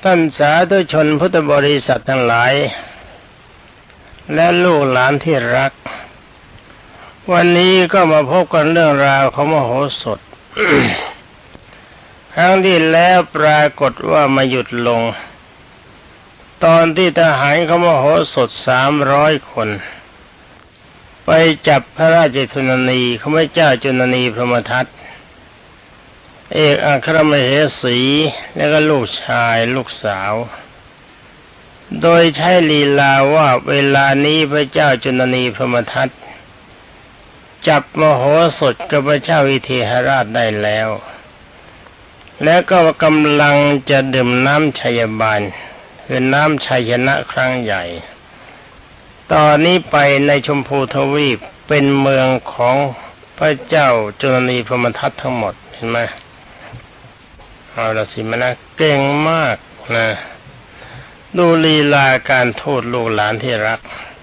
ท่านสาธุชนพุทธบริษัททั้งหลายและลูกหลานที่รักวันนี้ก็มาพบกันเรื่องราวของมโหสถ ครั้งที่แล้วปรากฏว่ามาหยุดลงตอนที่ทหารของมโหสถ300 คนไปจับพระราชชนนีข้าพเจ้าจุลนีพรหมทัตเอกอัครมเหสีและก็ลูกชายลูกสาวโดยใช้ลีลาว่าเวลานี้พระเจ้าจุลนีพรหมทัตจับมโหสถกับพระเจ้าวิเทหราชได้แล้วและก็กำลังจะดื่มน้ำชัยบาลคือน้ำชัยชนะครั้งใหญ่ตอนนี้ไปในชมพูทวีปเป็นเมืองของพระเจ้าจุลนีพรหมทัตทั้งหมดเห็นไหมเอาละสิมันนะเก่งมากนะดูลีลาการทูตลูกหลานที่รัก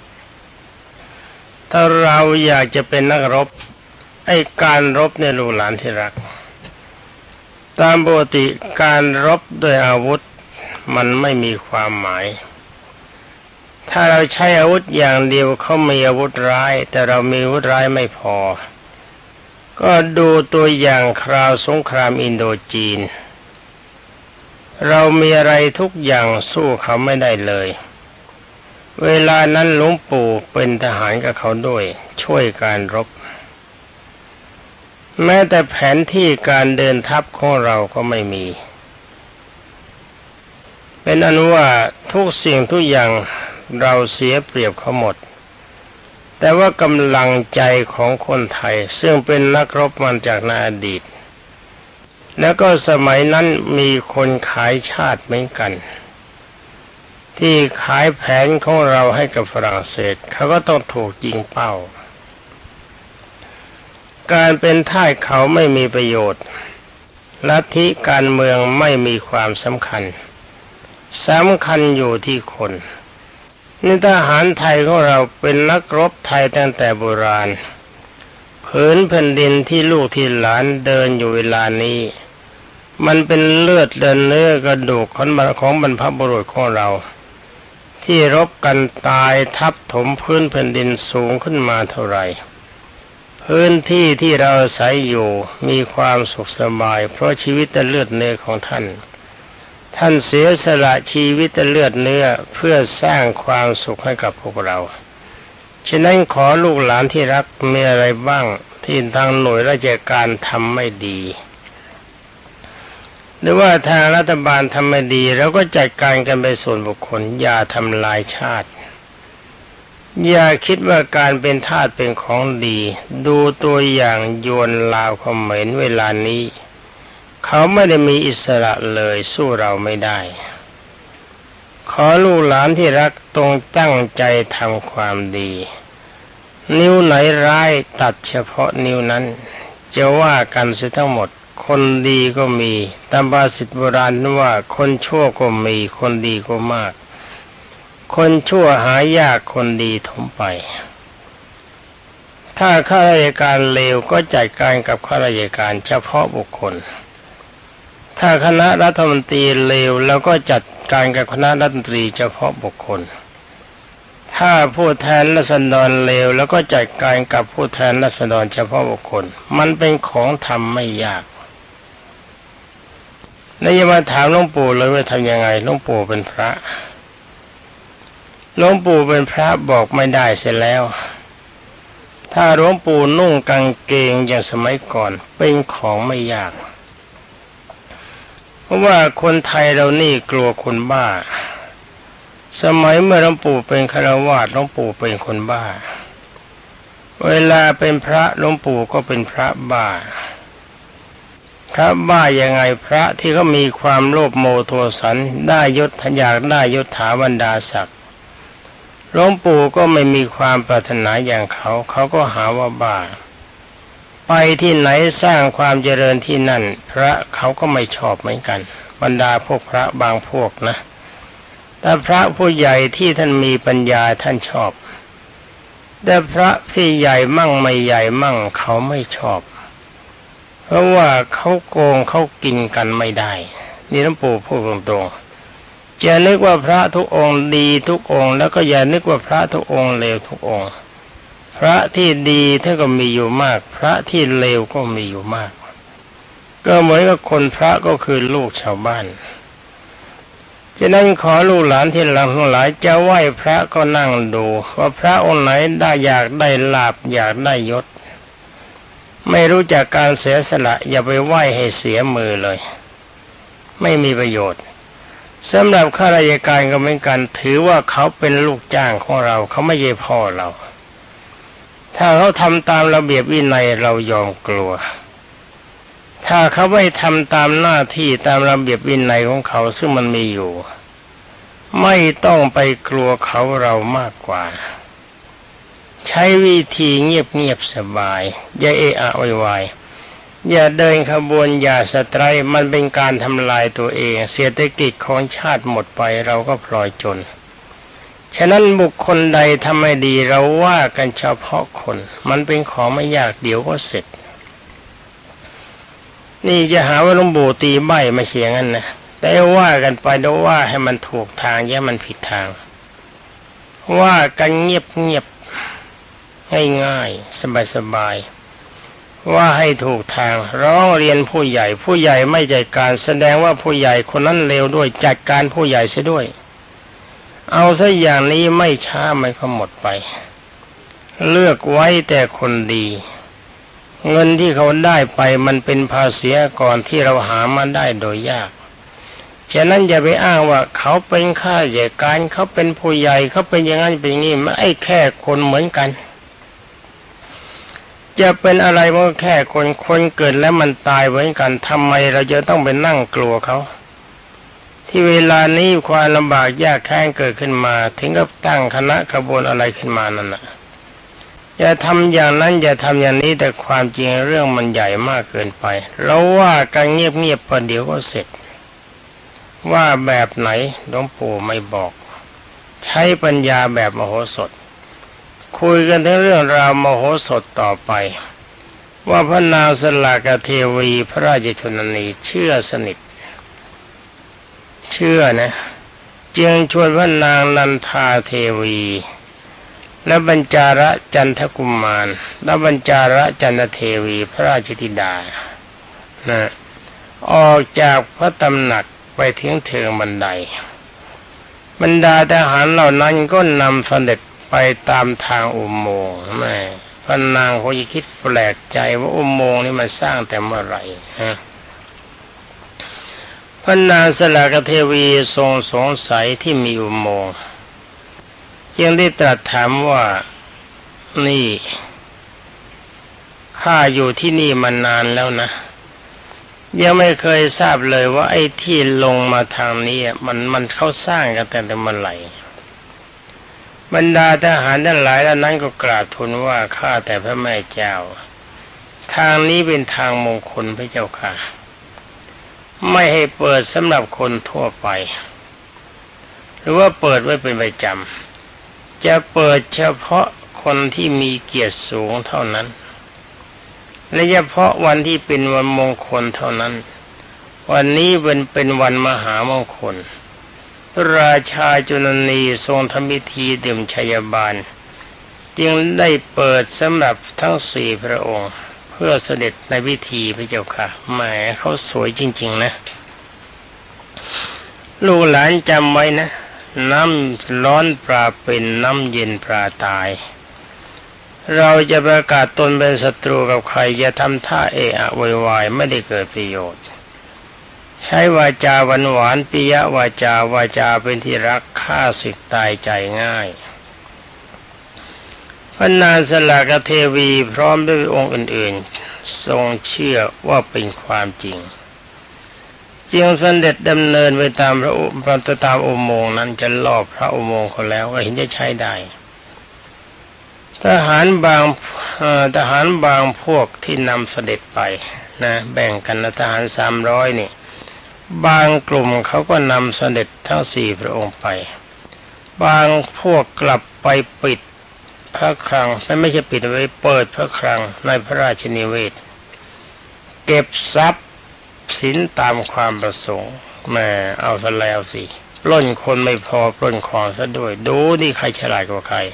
ถ้าเราอยากจะเป็นนักรบไอ้การรบในลูกหลานที่รักตามปกติการรบด้วยอาวุธมันไม่มีความหมายถ้าเราใช้อาวุธอย่างเดียวเขามีอาวุธร้ายแต่เรามีอาวุธร้ายไม่พอก็ดูตัวอย่างคราวสงครามอินโดจีนเรามีอะไรทุกอย่างสู้เขาไม่ได้เลยเวลานั้นหลวงปู่เป็นทหารกับเขาด้วยช่วยการรบแม้แต่แผนที่การเดินทัพของเราก็ไม่มีเป็นอันว่าทุกสิ่งทุกอย่างเราเสียเปรียบเขาหมดแต่ว่ากำลังใจของคนไทยซึ่งเป็นนักรบมาจากในอดีตแล้วก็สมัยนั้นมีคนขายชาติเหมือนกันที่ขายแผนของเราให้กับฝรั่งเศสเขาก็ต้องถูกยิงเป้าการเป็นทาสเขาไม่มีประโยชน์ลัทธิการเมืองไม่มีความสำคัญอยู่ที่คนนี่ทหารไทยของเราเป็นนักรบไทยตั้งแต่โบราณผืนแผ่นดินที่ลูกที่หลานเดินอยู่เวลานี้มันเป็นเลือดเดินเนื้อกระดูกของบรรพบุรุษของเราที่รบกันตายทับถมพื้นแผ่นดินสูงขึ้นมาเท่าไหร่พื้นที่ที่เราอาศัยอยู่มีความสุขสบายเพราะชีวิตและเลือดเนื้อของท่านเสียสละชีวิตและเลือดเนื้อเพื่อสร้างความสุขให้กับพวกเราฉะนั้นขอลูกหลานที่รักมีอะไรบ้างที่ทางหน่วยราชการทำไม่ดีหรือว่าทางรัฐบาลทำไม่ดีเราก็จัดการกันไปส่วนบุคคลอย่าทำลายชาติอย่าคิดว่าการเป็นทาสเป็นของดีดูตัวอย่างยวนลาวเขมรเวลานี้เขาไม่ได้มีอิสระเลยสู้เราไม่ได้ขอลูกหลานที่รักต้องตั้งใจทำความดีนิ้วไหนร้ายตัดเฉพาะนิ้วนั้นจะว่ากันเสียทั้งหมดคนดีก็มีตามภาษิตโบราณว่าคนชั่วก็มีคนดีก็มากคนชั่วหายากคนดีถมไปถ้าข้าราชการเลวก็จัดการกับข้าราชการเฉพาะบุคคลถ้าคณะรัฐมนตรีเลวแล้วก็จัดการกับคณะรัฐมนตรีเฉพาะบุคคลถ้าผู้แทนราษฎรเลวแล้วก็จัดการกับผู้แทนราษฎรเฉพาะบุคคลมันเป็นของทำไม่ยากแล้วอย่ามาถามหลวงปู่เลยว่าทำยังไงหลวงปู่เป็นพระหลวงปู่เป็นพระบอกไม่ได้เสียแล้วถ้าหลวงปู่นุ่งกางเกงอย่างสมัยก่อนเป็นของไม่ยากเพราะว่าคนไทยเรานี่กลัวคนบ้าสมัยเมื่อหลวงปู่เป็นฆราวาสหลวงปู่เป็นคนบ้าเวลาเป็นพระหลวงปู่ก็เป็นพระบ้าพระบ้ายังไงพระที่เขามีความโลภโมโทสันได้ยศอยากได้ยศถาบรรดาศักดิ์หลวงปู่ก็ไม่มีความปรารถนาอย่างเขาก็หาว่าบ้าไปที่ไหนสร้างความเจริญที่นั่นพระเขาก็ไม่ชอบเหมือนกันบรรดาพวกพระบางพวกนะแต่พระผู้ใหญ่ที่ท่านมีปัญญาท่านชอบแต่พระที่ใหญ่มั่งไม่ใหญ่มั่งเขาไม่ชอบเพราะว่าเขาโกงเขากินกันไม่ได้นี่หลวงปู่พูดตรงๆอย่านึกว่าพระทุกองค์ดีทุกองค์แล้วก็อย่านึกว่าพระทุกองค์เลวทุกองค์พระที่ดีท่านก็มีอยู่มากพระที่เลวก็มีอยู่มากก็เหมือนกับคนพระก็คือลูกชาวบ้านฉะนั้นขอลูกหลานที่รักทั้งหลายจะไหว้พระก็นั่งดูว่าพระองค์ไหนได้อยากได้ลาภอยากได้ยศไม่รู้จักการเสียสละอย่าไปไหว้ให้เสียมือเลยไม่มีประโยชน์สำหรับข้าราชการก็เหมือนกันถือว่าเขาเป็นลูกจ้างของเราเขาไม่ใช่พ่อเราถ้าเขาทำตามระเบียบวินัยเรายอมกลัวถ้าเขาไม่ทำตามหน้าที่ตามระเบียบวินัยของเขาซึ่งมันมีอยู่ไม่ต้องไปกลัวเขาเรามากกว่าใช้วิธีเงียบๆสบายอย่าเอะอะโวยวายอย่าเดินขบวนอย่าสไตร์มันเป็นการทำลายตัวเองเศรษฐกิจของชาติหมดไปเราก็พลอยจนฉะนั้นบุคคลใดทำไม่ดีเราว่ากันเฉพาะคนมันเป็นของไม่ยากเดี๋ยวก็เสร็จนี่จะหาว่าหลวงปู่ตีใบ้มาเชียงนั้นนะแต่ว่ากันไปโดยว่าให้มันถูกทางอย่ามันผิดทางว่ากันเงียบๆง่ายๆสบายๆว่าให้ถูกทางร้องเรียนผู้ใหญ่ผู้ใหญ่ไม่จัดการแสดงว่าผู้ใหญ่คนนั้นเลวด้วยจัดการผู้ใหญ่เสียด้วยเอาซะอย่างนี้ไม่ช้ามันก็หมดไปเลือกไว้แต่คนดีเงินที่เขาได้ไปมันเป็นภาษีก่อนที่เราหามาได้โดยยากฉะนั้นอย่าไปอ้างว่าเขาเป็นข้าราชการเขาเป็นผู้ใหญ่เขาเป็นอย่างนั้นเป็นอย่างนี้ไม่แค่คนเหมือนกันจะเป็นอะไรมันก็แค่คนเกิดแล้วมันตายเหมือนกันทำไมเราจะต้องไปนั่งกลัวเขาที่เวลานี้ความลำบากยากแค้นเกิดขึ้นมาถึงกับตั้งคณะขบวนอะไรขึ้นมานั่นน่ะอย่าทำอย่างนั้นอย่าทำอย่างนี้แต่ความจริงเรื่องมันใหญ่มากเกินไปเราว่ากันเงียบๆประเดี๋ยวก็เสร็จว่าแบบไหนหลวงปู่ไม่บอกใช้ปัญญาแบบมโหสถคุยกันถึงเรื่องราวมโหสถต่อไปว่าพระนางสลากเทวีพระราชชนนีเชื่อสนิทเชื่อนะจึงชวนพระนางนันทาเทวีและบรรจาระจันทกุมารและบรรจาระจันทเทวีพระราชธิดานะออกจากพระตำหนักไปถึงเทิงบันไดบรรดาทหารเหล่านั้นก็นำเสด็จไปตามทางอุโมงค์แม่พระนางคงจะคิดแปลกใจว่าอุโมงค์นี้มันสร้างแต่เมื่อไหร่ฮะพระนางสลากเทวีทรงสงสัยที่มีอุโมงค์จึงได้ตรัสถามว่านี่ข้าอยู่ที่นี่มานานแล้วนะยังไม่เคยทราบเลยว่าไอ้ที่ลงมาทางนี้มันเขาสร้างกันแต่เมื่อไหร่บรรดาทหารทั้งหลายเหล่านั้นก็กราบทูลว่าข้าแต่พระแม่เจ้าทางนี้เป็นทางมงคลพระเจ้าค่ะไม่ให้เปิดสำหรับคนทั่วไปหรือว่าเปิดไว้เป็นประจำจะเปิดเฉพาะคนที่มีเกียรติสูงเท่านั้นและเฉพาะวันที่เป็นวันมงคลเท่านั้นวันนี้เป็นวันมหามงคลพระราชาจุลนีทรงทำพิธีดื่มชัยบาลจึงได้เปิดสำหรับทั้งสี่พระองค์เพื่อเสด็จในพิธีพระเจ้าค่ะแหมเขาสวยจริงๆนะลูกหลานจำไว้นะน้ำร้อนปลาเป็นน้ำเย็นปลาตายเราจะประกาศตนเป็นศัตรูกับใครจะทำท่าเอะอะโวยวายไม่ได้เกิดประโยชน์ใช้วาจาหวานปิยวาจเป็นที่รักฆ่าศึกตายใจง่ายพระนางสลากเทวีพร้อมด้วยองค์อื่นๆทรงเชื่อว่าเป็นความจริงจึงเสด็จดำเนินไปตามพระอุโมงค์นั้นจะลอบพระอุโมงค์เขาแล้วก็เห็นจะใช้ได้ทหารบางพวกที่นำเสด็จไปนะแบ่งกันนะทหาร300นี่บางกลุ่มเขาก็นำเสด็จทั้งสี่พระองค์ไปบางพวกกลับไปปิดพระคลังไม่ใช่ปิดไว้เปิดพระคลังในพระราชนิเวศเก็บทรัพย์สินตามความประสงค์แม่เอาซะแล้วสิปล้นคนไม่พอปล้นของซะด้วยดูนี่ใครฉลาดกว่าใคร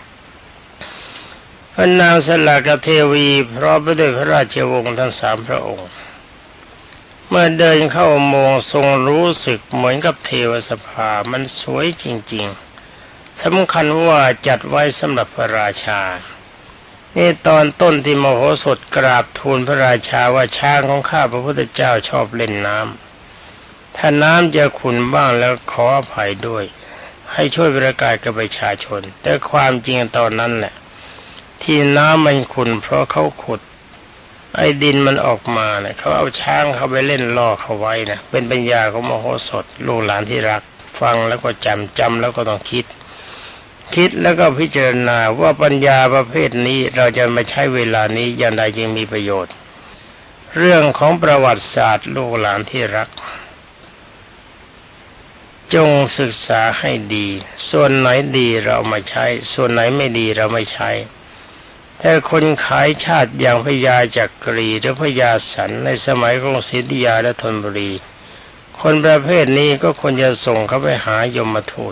พระนางสลากเทวีพร้อมไปด้วยพระราชวงศ์ทั้ง3 พระองค์เมื่อเดินเข้าอุโมงค์ทรงรู้สึกเหมือนกับเทวสภามันสวยจริงๆสำคัญว่าจัดไว้สำหรับพระราชานี่ตอนต้นที่มโหสถกราบทูลพระราชาว่าช้างของข้าพระพุทธเจ้าชอบเล่นน้ำถ้าน้ำจะขุ่นบ้างแล้วขออภัยด้วยให้ช่วยประกาศกับประชาชนแต่ความจริงตอนนั้นแหละที่น้ำมันขุ่นเพราะเขาขุดไอ้ดินมันออกมาเนี่ยเขาเอาช้างเขาไปเล่นล่อเขาไว้นะเป็นปัญญาของมโหสถลูกหลานที่รักฟังแล้วก็จำแล้วก็ต้องคิดแล้วก็พิจารณาว่าปัญญาประเภทนี้เราจะมาใช้เวลานี้อย่างไรจึงมีประโยชน์เรื่องของประวัติศาสตร์ลูกหลานที่รักจงศึกษาให้ดีส่วนไหนดีเรามาใช้ส่วนไหนไม่ดีเราไม่ใช้แต่คนขายชาติอย่างพญาจักรีหรือพญาสันในสมัยกรุงศรีอยุธยาและธนบุรีคนประเภทนี้ก็ควรจะส่งเขาไปหายมทูต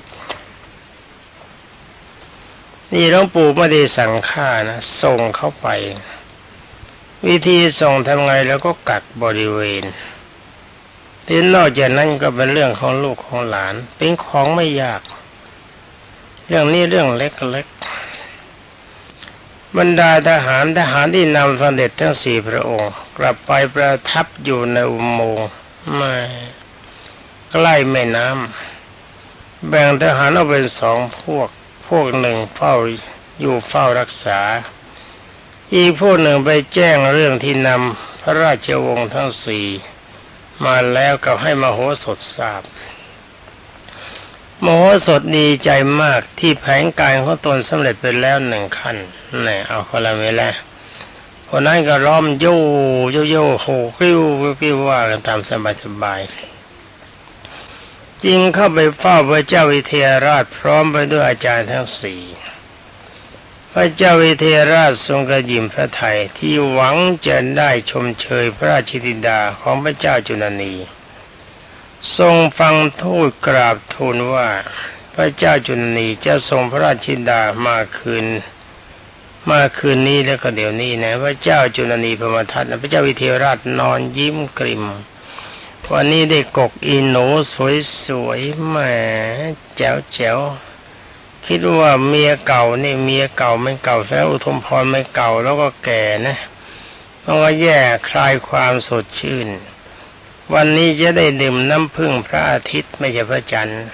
นี่หลวงปู่ไม่ได้สั่งฆ่านะส่งเขาไปวิธีส่งทำไงแล้วก็กักบริเวณที่นอกจากนั้นก็เป็นเรื่องของลูกของหลานเป็นของไม่ยากเรื่องนี้เรื่องเล็กๆบรรดาทหารที่นำเสด็จทั้ง4 พระองค์กลับไปประทับอยู่ในอุโมงค์ไม่ใกล้แม่น้ำแบ่งทหารออกเป็น2 พวกหนึ่งเฝ้ารักษาอีกพวกหนึ่งไปแจ้งเรื่องที่นำพระราชวงศ์ทั้ง4มาแล้วก็ให้มโหสถทราบมโหสถดีใจมากที่แผนการของตนสำเร็จไปแล้ว1 ขั้นนี่เอาคนละเวลาคนนั้นก็ร้อมโย่โหกริ้วว่ากันตามสบายจึงเข้าไปเฝ้าพระเจ้าวิเทหราชพร้อมไปด้วยอาจารย์ทั้ง4พระเจ้าวิเทหราชทรงกระยิมพระทัยที่หวังจะได้ชมเชยพระราชธิดาของพระเจ้าจุลนีทรงฟังทูตกราบทูลว่าพระเจ้าจุลนีจะส่งพระราชธิดามาคืนนี้แล้วก็เดี๋ยวนี้นะพระเจ้าจุลนีพรหมทัตพระเจ้าวิเทหราชนอนยิ้มกริ่มวันนี้ได้กกอีหนูสวยๆแหมแจ๋วคิดว่าเมียเก่านี่เมียเก่าไม่เก่าแล้วอุทุมพรไม่เก่าแล้วก็แก่นะมันก็แย่คลายความสดชื่นวันนี้จะได้ดื่มน้ำผึ้งพระอาทิตย์ไม่ใช่พระจันทร์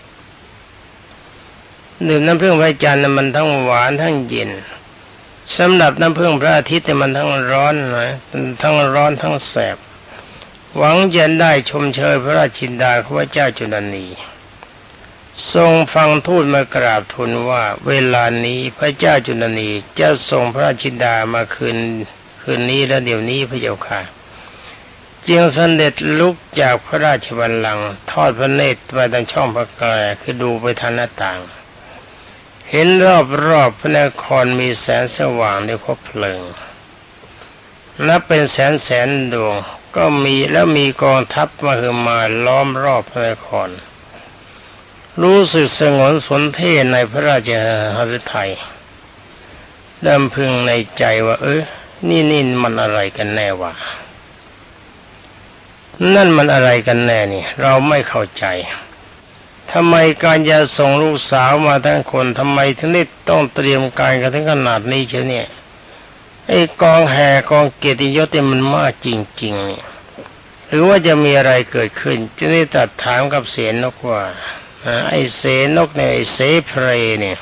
ดื่มน้ำผึ้งพระจันทร์มันทั้งหวานทั้งเย็นสำหรับน้ำผึ้งพระอาทิตย์มันทั้งร้อนนะทั้งร้อนทั้งแสบหวังจะได้ชมเชยพระราชินดาของพระเจ้าจุลนีทรงฟังทูตมากราบทูลว่าเวลานี้พระเจ้าจุลนีจะส่งพระราชินดามาคืนนี้และเดี๋ยวนี้พระเจ้าค่ะจึงเสด็จลุกจากพระราชบัลลังก์ทอดพระเนตรไปทางช่องพระแกรคือดูไปทางหน้าต่างเห็นรอบพระนครมีแสงสว่างด้วยคบเพลิงนับเป็นแสนดวงก็มีกองทัพมาล้อมรอบพระนครรู้สึกสงบสนเท่ในพระราชฤทัยดำพึงในใจว่านี่มันอะไรกันแน่วะนั่นมันอะไรกันแน่นี่เราไม่เข้าใจทำไมการจะส่งลูกสาวมาทั้งคนทำไมถึงได้ต้องเตรียมการกันถึงขนาดนี้เชียวเนี่ยไอ้กองแห่กองเกียรติยศเนี่ยมันมากจริงๆเนี่ยหรือว่าจะมีอะไรเกิดขึ้นจะได้ตัดถามกับเสนกว่าไอ้เสนกเนี่ยไอ้เสเพรเนี่ย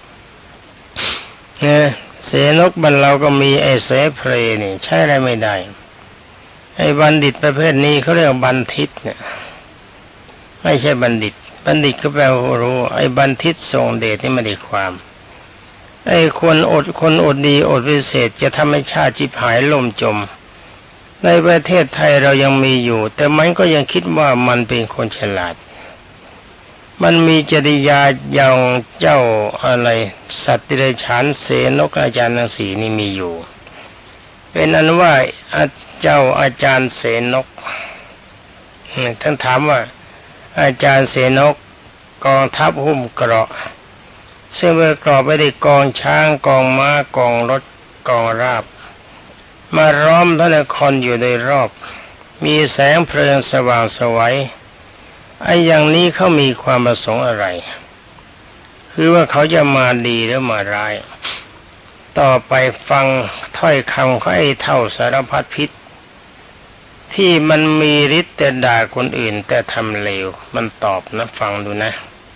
เสนกบ้านเราก็มีไอ้เสเพรนี่ใช่อะไรไม่ได้ไอ้บัณฑิตประเภทนี้เขาเรียกบัณฑิตเนี่ยไม่ใช่บัณฑิตก็แปลว่ารู้ไอ้บัณฑิตทรงเดชนี่ไม่ได้ความไอ้คนอดดีอดวิเศษจะทำให้ชาติชิบหายล่มจมในประเทศไทยเรายังมีอยู่แต่มันก็ยังคิดว่ามันเป็นคนฉลาดมันมีจริยาอย่างเจ้าอะไรสัตว์ดิเรกชันเสนกอาจารย์ทั้ง4นี่มีอยู่เป็นอันว่าเจ้าอาจารย์เสนกท่านถามว่าอาจารย์เสนกกองทัพหุ้มเกราะซึ่งประกอบไปด้วยกองช้างกองม้ากองรถกองราบมาล้อมพระนครอยู่โดยรอบมีแสงเพลิงสว่างไสวไอ้อย่างนี้เขามีความประสงค์อะไรคือว่าเขาจะมาดีหรือมาร้ายต่อไปฟังถ้อยคำของไอ้เท่าสารพัดพิษที่มันมีฤทธิ์แต่ด่าคนอื่นแต่ทำเลวมันตอบนะฟังดูนะ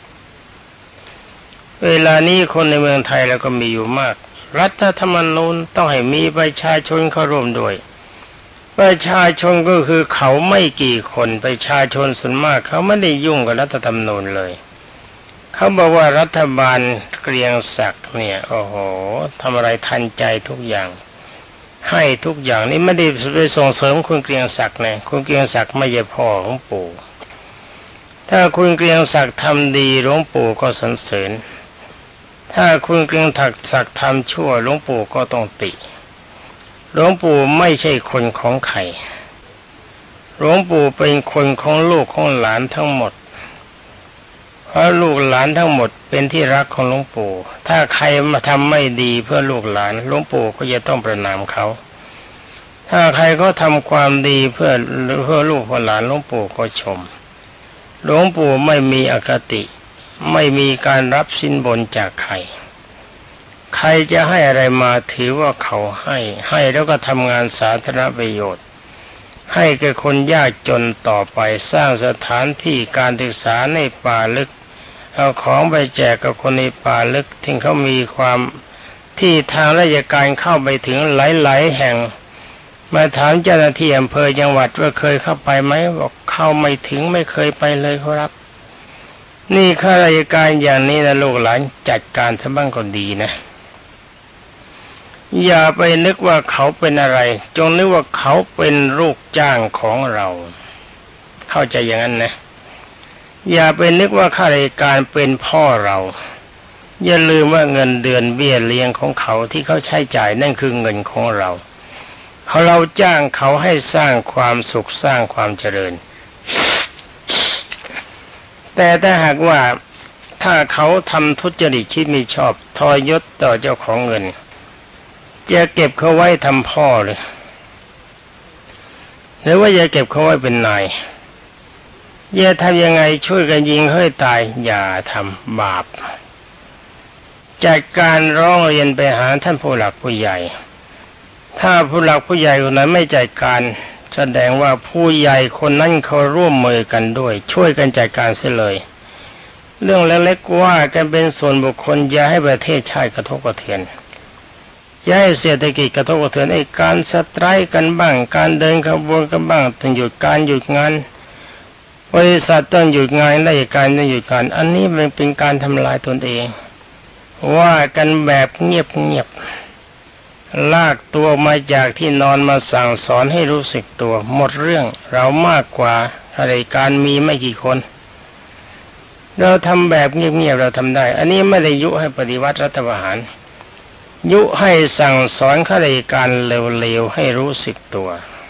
เวลานี้คนในเมืองไทยแล้วก็มีอยู่มากรัฐธรรมนูญต้องให้มีประชาชนเข้าร่วมด้วยประชาชนก็คือเขาไม่กี่คนประชาชนส่วนมากเขาไม่ได้ยุ่งกับรัฐธรรมนูญเลยเขาบอกว่ารัฐบาลเกรียงศักดิ์เนี่ยโอ้โหทำอะไรทันใจทุกอย่างให้ทุกอย่างนี่ไม่ได้ไปส่งเสริมคุณเกรียงศักดิ์นะคุณเกรียงศักดิ์ไม่ใช่พ่อของปู่ถ้าคุณเกรียงศักดิ์ทำดีหลวงปู่ก็สรรเสริญถ้าคุณเกรียงศักดิ์ทำชั่วหลวงปู่ก็ต้องติหลวงปู่ไม่ใช่คนของใครหลวงปู่เป็นคนของลูกของหลานทั้งหมดเพราะลูกหลานทั้งหมดเป็นที่รักของหลวงปู่ถ้าใครมาทำไม่ดีเพื่อลูกหลานหลวงปู่ก็จะต้องประณามเขาถ้าใครก็ทำความดีเพื่อลูกหลานหลวงปู่ก็ชมหลวงปู่ไม่มีอคติไม่มีการรับสินบนจากใครใครจะให้อะไรมาถือว่าเขาให้แล้วก็ทำงานสาธารณประโยชน์ให้แก่คนยากจนต่อไปสร้างสถานที่การศึกษาในป่าลึกเอาของไปแจกกับคนในป่าลึกที่เขามีความที่ทางราชการเข้าไปถึงหลายๆแห่งมาถามเจ้าหน้าที่อำเภอจังหวัดว่าเคยเข้าไปไหมบอกเข้าไม่ถึงไม่เคยไปเลยครับนี่ข้าราชการอย่างนี้นะลูกหลานจัดการซะบ้างก็ดีนะอย่าไปนึกว่าเขาเป็นอะไรจงนึกว่าเขาเป็นลูกจ้างของเราเข้าใจอย่างนั้นนะอย่าไปนึกว่าข้าราชการเป็นพ่อเราอย่าลืมว่าเงินเดือนเบี้ยเลี้ยงของเขาที่เขาใช้จ่ายนั่นคือเงินของเราเราจ้างเขาให้สร้างความสุขสร้างความเจริญแต่ถ้าหากว่าถ้าเขาทำทุจริตที่ไม่ชอบทรยศต่อเจ้าของเงินจะเก็บเขาไว้ทำพ่อเลยหรือว่าจะเก็บเขาไว้เป็นนายอย่าทำยังไงช่วยกันยิงให้ตายอย่าทำบาปจัดการร้องเรียนไปหาท่านผู้หลักผู้ใหญ่ถ้าผู้หลักผู้ใหญ่คนนั้นไม่จัดการแสดงว่าผู้ใหญ่คนนั้นเขาร่วมมือกันด้วยช่วยกันจัดการเสียเลยเรื่องเล็กๆว่ากันเป็นส่วนบุคคลอย่าให้ประเทศชาติกระทบกระเทือนอย่าให้เศรษฐกิจกระทบกระเทือนไอ้การสไตร์กันบ้างการเดินขบวนกันบ้างต้องหยุดการหยุดงานบริษัทต้องหยุดงานราชการต้องหยุดงานอันนี้มันเป็นการทำลายตนเองว่ากันแบบเงียบลากตัวมาจากที่นอนมาสั่งสอนให้รู้สึกตัวหมดเรื่องเรามากกว่าข้าราชการมีไม่กี่คนเราทำแบบเงียบๆเราทำได้อันนี้ไม่ได้ยุให้ปฏิวัติรัฐประหารยุให้สั่งสอนข้าราชการเร็วๆให้รู้สึกตัว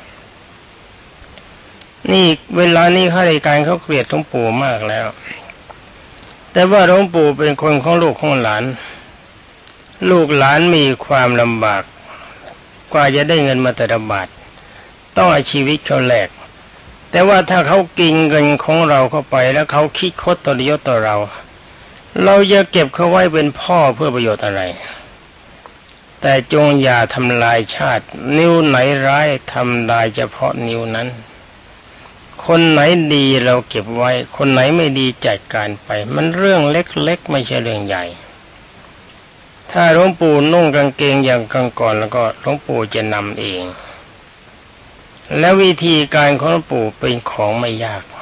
นี่เวลานี้ข้าราชการเขาเกลียดหลวงปู่มากแล้วแต่ว่าหลวงปู่เป็นคนของลูกของหลานลูกหลานมีความลำบากกว่าจะได้เงินมาแต่ละบาทต้องเอาชีวิตเขาแลกแต่ว่าถ้าเขากินเงินของเราเข้าไปแล้วเขาคิดคดทรยศต่อเราจะเก็บเขาไว้เป็นพ่อเพื่อประโยชน์อะไรแต่จงอย่าทำลายชาตินิ้วไหนร้ายทำลายเฉพาะนิ้วนั้นคนไหนดีเราเก็บไว้คนไหนไม่ดีจัดการไปมันเรื่องเล็กๆไม่ใช่เรื่องใหญ่ถ้าหลวงปู่นุ่งกางเกงอย่างกางก่อนแล้วก็หลวงปู่จะนำเองและวิธีการของหลวงปู่เป็นของไม่ยาก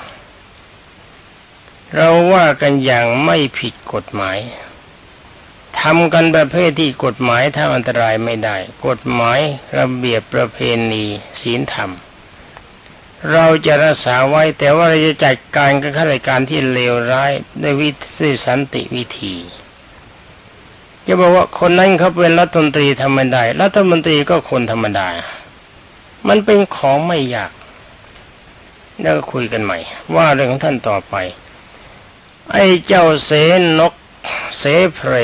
เราว่ากันอย่างไม่ผิดกฎหมายทำกันประเภทที่กฎหมายทำอันตรายไม่ได้กฎหมายระเบียบประเพณีศีลธรรมเราจะรักษาไว้แต่ว่าเราจะจัดการกับข้าราชการที่เลวร้ายด้วยวิธีสันติวิธีจะบอกว่าคนนั้นเขาเป็นรัฐมนตรีทำไม่ได้รัฐมนตรีก็คนธรรมดามันเป็นของไม่ยากแล้วก็คุยกันใหม่ว่าเรื่องของท่านต่อไปไอ้เจ้าเสนกเสเพร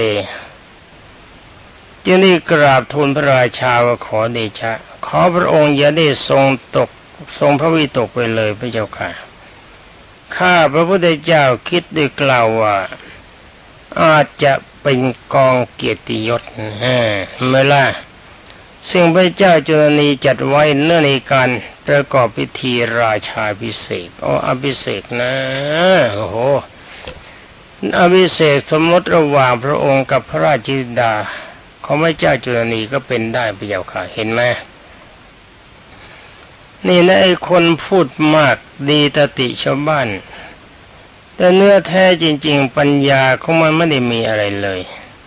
จึงได้กราบทูลพระราชาว่าขอเดชะขอพระองค์อย่าได้ทรงพระวิตกไปเลยพระเจ้าค่ะข้าพระพุทธเจ้าคิดได้กล่าวว่าอาจจะเป็นกองเกียรติยศเมื่อล่ะซึ่งพระเจ้าจุลนีจัดไว้เนื่องในการประกอบพิธีราชาภิเษกอภิเษกนะโอ้โหอภิเษกสมรสระหว่างพระองค์กับพระราชธิดาของพระเจ้าจุลนีก็เป็นได้พระเจ้าค่ะเห็นไหมนี่นะไอ้คนพูดมากดีตติชาวบ้านแต่เนื้อแท้จริงๆปัญญาของมันไม่ได้มีอะไรเลย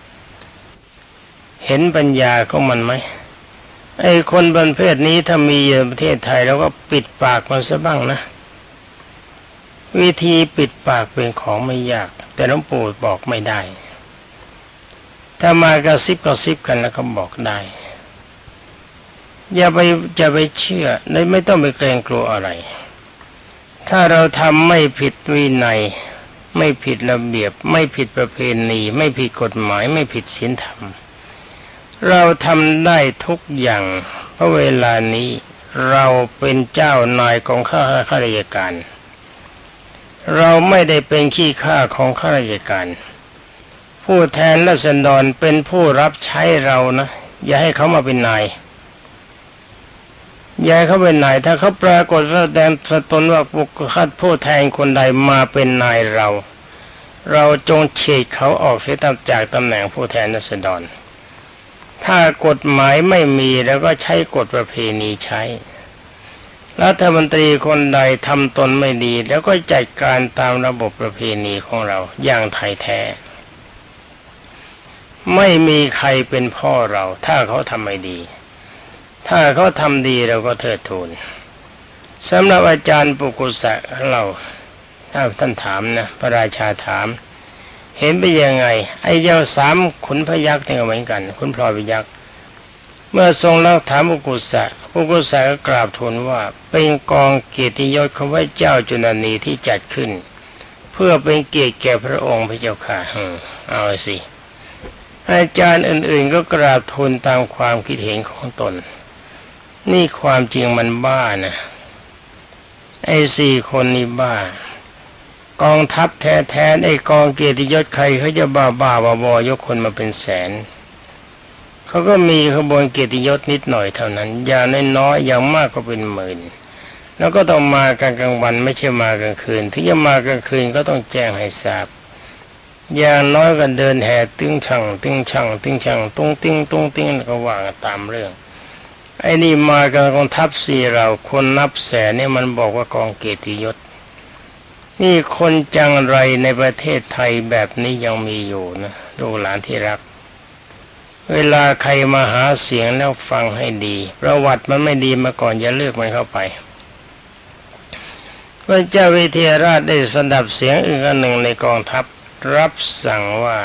เห็นปัญญาของมันไหมไอ้คนประเภทนี้ถ้ามีในประเทศไทยเราก็ปิดปากมันซะบ้างนะวิธีปิดปากเป็นของไม่ยากแต่หลวงปู่บอกไม่ได้ถ้ามากระซิบกันแล้วก็บอกได้อย่าไปเชื่อและไม่ต้องไปเกรงกลัวอะไรถ้าเราทำไม่ผิดวินัยไม่ผิดระเบียบไม่ผิดประเพณีไม่ผิดกฎหมายไม่ผิดศีลธรรมเราทำได้ทุกอย่างเพราะเวลานี้เราเป็นเจ้านายของข้าราชการเราไม่ได้เป็นขี้ข้าของข้าราชการผู้แทนราษฎรเป็นผู้รับใช้เรานะอย่าให้เขามาเป็นนายอย่าให้เขาเป็นนายถ้าเขาปรากฏแสดงตนว่าผู้แทนคนใดมาเป็นนายเราจงเฉดเขาออกเสียจากตำแหน่งผู้แทนราษฎรถ้ากฎหมายไม่มีแล้วก็ใช้กฎประเพณีใช้รัฐมนตรีคนใดทำตนไม่ดีแล้วก็จัดการตามระบบประเพณีของเราอย่างไทยแท้ไม่มีใครเป็นพ่อเราถ้าเขาทำไม่ดีถ้าเขาทำดีเราก็เทิดทูนสำหรับอาจารย์ปุกุสะเราถ้าท่านถามนะพระราชาถามเห็นไปยังไงไอ้เจ้าสามขุนพยัคฆ์เนี่ยเหมือนกันขุนพลอยพยัคฆ์เมื่อทรงเล่าถามปุกุสะก็กราบทูลว่าเป็นกองเกียรติยศของพระเจ้าจุลนีที่จัดขึ้นเพื่อเป็นเกียรติแก่พระองค์พระเจ้าค่ะเอาสิอาจารย์อื่นๆก็กราบทูลตามความคิดเห็นของตนนี่ความจริงมันบ้านะไอ้4 คนนี่บ้ากองทัพแท้ๆไอ้กองเกียรติยศใครเขาจะบ้าบอยกคนมาเป็นแสนเขาก็มีขบวนเกียรติยศนิดหน่อยเท่านั้นอย่างน้อยๆอย่างมากก็เป็นหมื่นแล้วก็ต้องมากันกลางวันไม่ใช่มากลางคืนที่จะมากลางคืนก็ต้องแจ้งให้ทราบอย่างน้อยก็เดินแห่ตึ้งช่างตุ้งติ้งก็ว่ากันตามเรื่องไอ้นี่มากับกองทัพ4เราคนนับแสนเนี่ยมันบอกว่ากองเกียรติยศนี่คนจังไรในประเทศไทยแบบนี้ยังมีอยู่นะลูกหลานที่รักเวลาใครมาหาเสียงแล้วฟังให้ดีประวัติมันไม่ดีมาก่อนอย่าเลือกมันเข้าไปพระเจ้าวิเทหราชได้สดับเสียงอีกหนึ่งในกองทัพรับสั่ง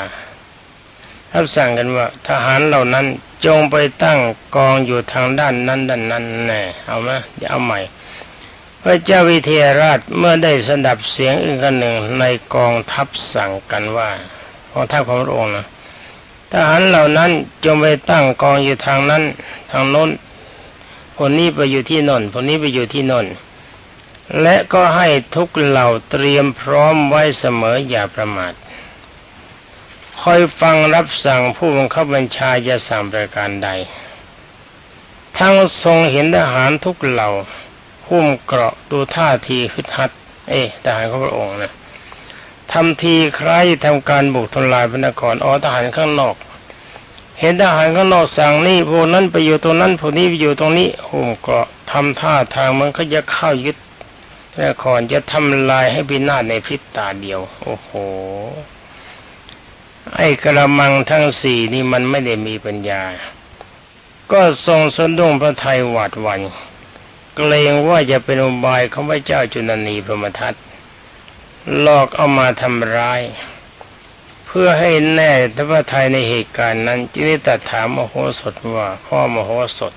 กันว่าทหารเหล่านั้นจงไปตั้งกองอยู่ทางด้านนั้นแน่เอาไหมเอาใหม่พระเจ้าวิเทหราชเมื่อได้สดับเสียงอีกหนึ่งในกองทัพสั่งกันว่ากองทัพของพระองค์นะทหารเหล่านั้นจงไปตั้งกองอยู่ทางนั้นทางโน้นคนนี้ไปอยู่ที่โน้นคนนี้ไปอยู่ที่โน้นและก็ให้ทุกเหล่าเตรียมพร้อมไว้เสมออย่าประมาทคอยฟังรับสั่งผู้บังคับบัญชาจะสั่งประการใดทั้งทรงเห็นทหารทุกเหล่าหุ้มเกราะดูท่าทีคึดฮัดทหารของพระองค์นะทำทีคล้ายทำการบุกทลายพระนครทหารข้างนอกเห็นทหารข้างนอกสั่งนี่พวกนั้นไปอยู่ตรงนั้นพวกนี้ไปอยู่ตรงนี้หุ้มเกราะทำท่าทางมันก็จะเข้ายึดพระนครจะทำลายให้พินาศในพริบตาเดียวโอ้โหไอ้กระมังทั้ง4นี่มันไม่ได้มีปัญญาก็ทรงสะดุ้งพระทัยหวาดหวั่นเกรงว่าจะเป็นอุบายของพระเจ้าจุลนีพรหมทัตหลอกเอามาทำร้ายเพื่อให้แน่พระทัยในเหตุการณ์นั้นจึงได้ตรัสถามมโหสถว่าพ่อมโหสถ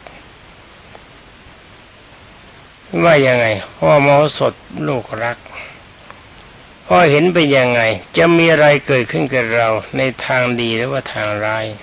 ว่ายังไงพ่อมโหสถลูกรักพอเห็นเป็นยังไงจะมีอะไรเกิดขึ้นกับเราในทางดีหรือว่าทางร้าย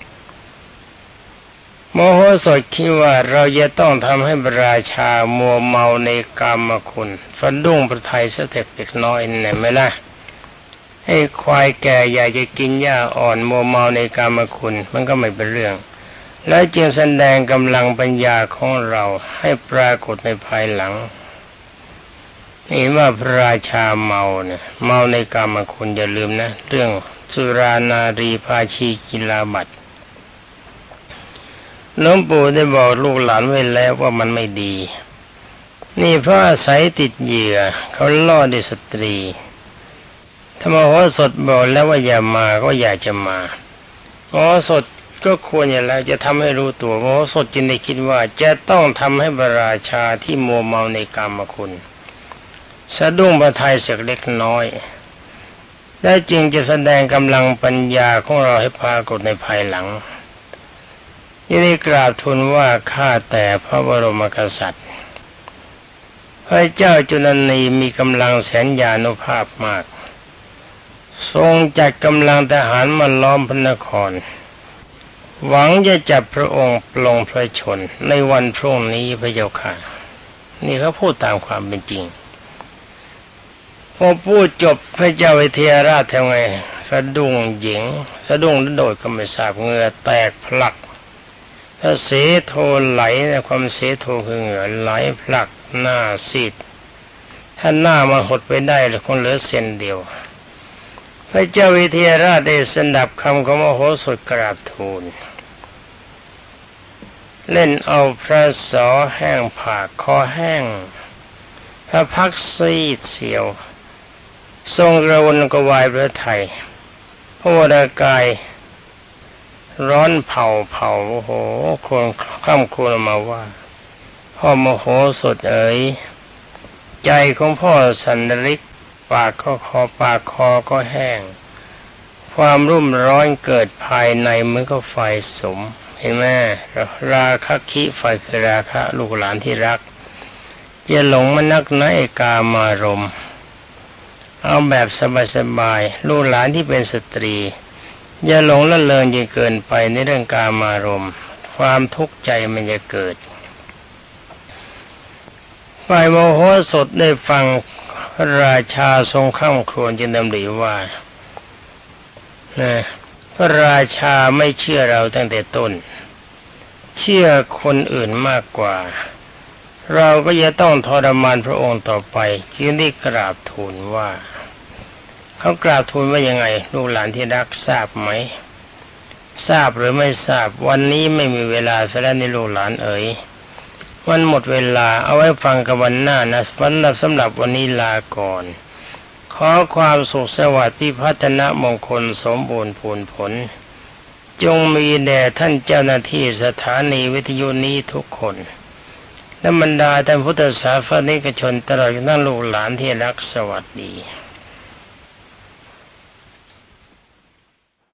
โมโหสถคิดว่าเราจะต้องทำให้พระราชามัวเมาในกามคุณฟันดุ้งพระทัยสักเล็กน้อยเนี่ยไหมล่ะให้ควายแก่อยากจะกินหญ้าอ่อนมัวเมาในกามคุณมันก็ไม่เป็นเรื่องและจึงแสดงกำลังปัญญาของเราให้ปรากฏในภายหลังเห็นว่าพระราชาเมาเนี่ยเมาในกามคุณอย่าลืมนะเรื่องสุรานารีภาชีกีฬาบัตรหลวงปู่ได้บอกลูกหลานไว้แล้วว่ามันไม่ดีนี่เพราะอาศัยติดเหยื่อเขาล่อด้วยสตรีธรรมโหสถบอกแล้วว่าอย่ามาก็อยากจะมาโหสถก็ควรอย่างแล้วจะทำให้รู้ตัวโหสถจึงได้คิดว่าจะต้องทำให้พระราชาที่มัวเมาในกามคุณสะดุ้งพระทัยสักเล็กน้อยและจึงจะแสดงกำลังปัญญาของเราให้ปรากฏในภายหลังยังได้กราบทูลว่าข้าแต่พระบรมกษัตริย์พระเจ้าจุลนีมีกำลังแสนยานุภาพมากทรงจัดกำลังทหารมาล้อมพระนครหวังจะจับพระองค์ปลงพระชนในวันพรุ่งนี้พระเจ้าค่ะนี่เขาพูดตามความเป็นจริงพอพูดจบพระเจ้าวิเทหราชทำไงสะดุ้งหญิงสะดุ้งโดดก็ไม่ทราบเหงื่อแตกพลักถ้าเสโทไหลนะความเสโทคือเหงื่อไหลพลักหน้าซีดถ้าหน้ามันหดไปได้เลยคงเหลือเส้นเดียวพระเจ้าวิเทหราชได้สดับคำของมโหสถกราบทูลเล่นเอาพระสอแห้งผากคอแห้งพระพักซีดเสียวทรงกระวนกระวายพระทัยพระวรากายร้อนเผาโอ้โหครวญคร่ำครวญมาว่าพ่อมโหสถเอ๋ยใจของพ่อสันริกปากคอก็แห้งความรุ่มร้อนเกิดภายในเหมือนกับไฟสมเห็นไหมราคะคิไฟคือราคะลูกหลานที่รักจะหลงมานักในกามารมณ์เอาแบบสบายๆลูกหลานที่เป็นสตรีอย่าหลงละเลงจนเกินไปในเรื่องกามารมณ์ความทุกข์ใจมันจะเกิดฝ่ายโมโหสถได้ฟังพระราชาทรงคร่ำครวญจึงดำริว่าพระราชาไม่เชื่อเราตั้งแต่ต้นเชื่อคนอื่นมากกว่าเราก็จะต้องทรมานพระองค์ต่อไปจึงได้กราบทูลว่าเขากราบทูลว่ายังไงลูกหลานที่รักทราบไหมทราบหรือไม่ทราบวันนี้ไม่มีเวลาซะแล้วนี่ลูกหลานเอ๋ยมันหมดเวลาเอาไว้ฟังกันวันหน้านะสำหรับวันนี้ลาก่อนขอความสุขสวัสดิ์พิพัฒนมงคลสมบูรณ์ผลจงมีแด่ท่านเจ้าหน้าที่สถานีวิทยุนี้ทุกคนและบรรดาท่านพุทธศาสนิกชนตลอดจนลูกหลานที่รักสวัสดี